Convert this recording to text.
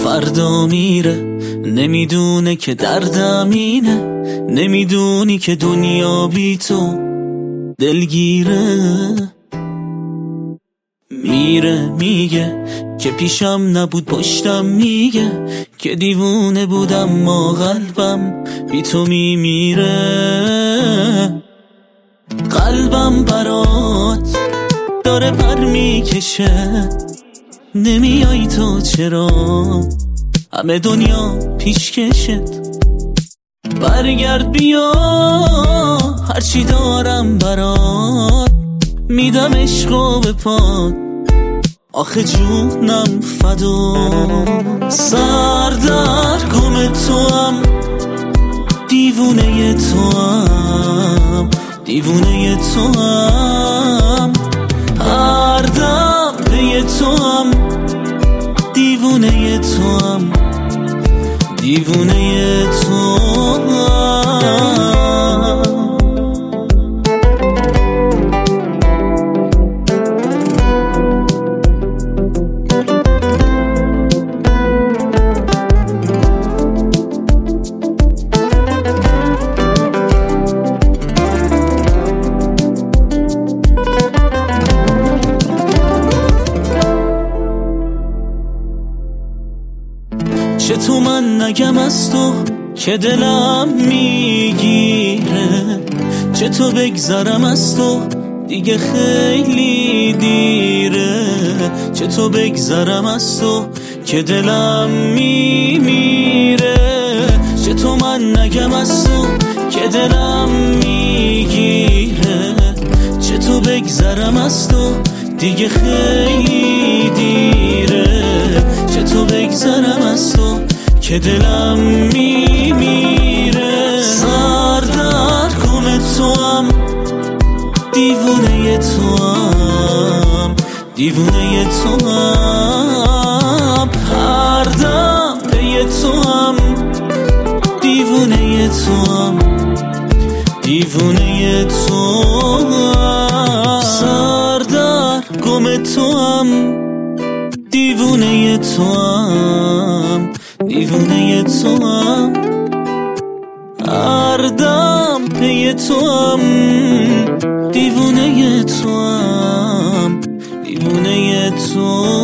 فردا میره، نمیدونه که دردم اینه، نمیدونی که دنیا بی تو دلگیره. میره میگه که پیشم نبود پشتم، میگه که دیوونه بودم ما قلبم بی تو میمیره. قلبم برات داره پر میکشه، نمیای تو چرا؟ همه دنیا پیشکشت. برگرد بیا، هرچی دارم برات میدم عشقو به پات، آخه جونم فدا. سردرگم توام، دیوونه توام، دیوونه توام، هر دم پی توام، دیوونه توام، دیوونه توام. چه تو من نگم از تو که دلم میگیره، چه تو بگذرم از تو دیگه خیلی دیره، چه تو بگذرم از تو که دلم میمیره، چه تو من نگم از تو که دلم میگیره، چه تو بگذرم از تو دیگه خیلی دیره، چه تو بگذرم از تو که دلم میمیره. سردرگم توام، دیوونه توام، دیوونه توام، هر دم پی توام، دیوونه توام، دیوونه توام. سردرگم توام، دیوونه توام، دیوونه توام، هر دم پی توام، دیوونه توام، دیوونه توام.